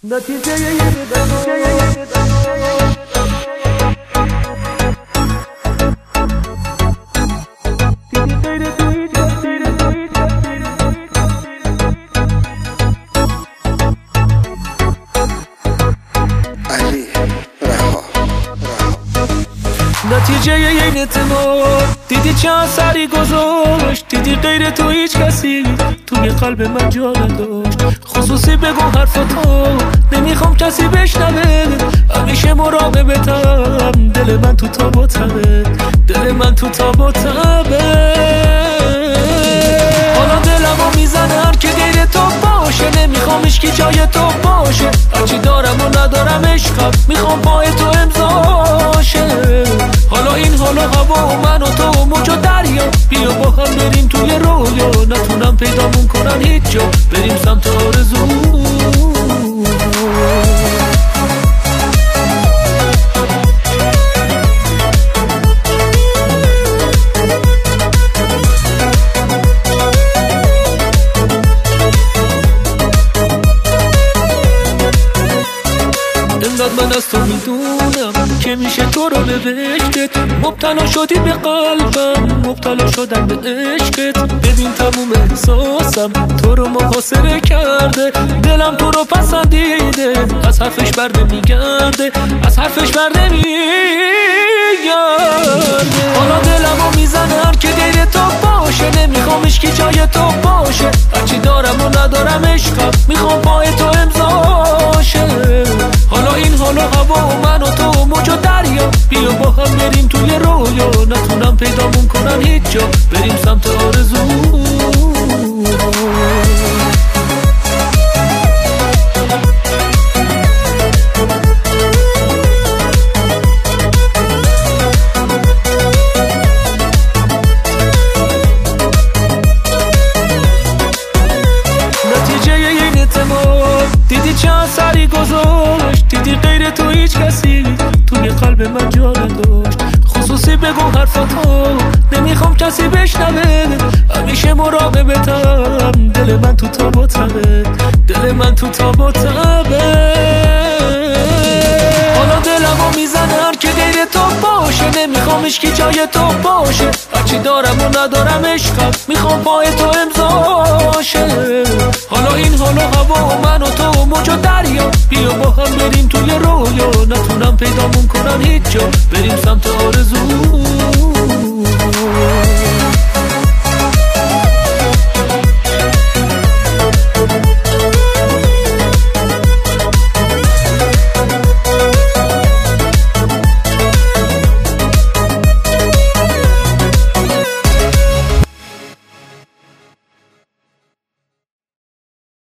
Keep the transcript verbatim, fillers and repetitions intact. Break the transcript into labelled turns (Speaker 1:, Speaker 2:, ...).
Speaker 1: نتیجه یه نتیجه این اعتماد دیدی چه اثری گذاشت، دیدی غیر تو هیچ کسی توی قلب من جا نداشت. خصوصی بگو حرفتو نمیخوام کسی بشنوه، همیشه مراقبتم، دل من تو تاب و تبه، دل من تو تاب و تبه. حالا دلمو میزنه هر که غیر تو باشه، نمیخوام اشکی جای تو باشه، هرچی دارم و ندارم عشقم میخوام پای تو امضاشه. حالا این حالا هوا و من و تو و موج و دریا، بیا با هم بریم توی رویا، نتونم پیدامون کنن هیچ جا، بریم سمت آرزو. من از تو میدونم که میشه تو رو به عشقت، مبتلا شدی به قلبم، مبتلا شدم به عشقت. ببین تموم احساسم تو رو محاصره کرده، دلم تو رو پسندیده، از حرفش برده میگرده، از حرفش برده میگرده. حالا دلمو میزنه هر که غیر تو باشه، نمیخوام اشکی جای تو باشه، هرچی دارم و ندارم عشقم میخوام پای تو امضاشه. حالا این حالا هوا و من و تو و موج و دریا، بیا با هم بریم توی رویا، نتونم پیدامون کنن هیچ جا، بریم سمت آرزو. نتیجه این اعتماد دیدی چه اثری گذاشت، دیدی غیر تو هیچ کسی توی قلب من جا نداشت. خصوصی بگو حرفتو نمیخوام کسی بشنوه، همیشه مراقبتم، دل من تو تاب و تبه، دل من تو تاب و تبه. حالا دلمو میزنه هر که غیر تو باشه، نمیخوام اشکی جای تو باشه، هرچی دارم و ندارم عشقم میخوام پای تو امضاشه. حالا این حالا هوا و من و تو و موج و دریا، بیا با هم بریم توی رویا، نتونم پیدامون کنن هیچ جا، بریم سمت آرزو.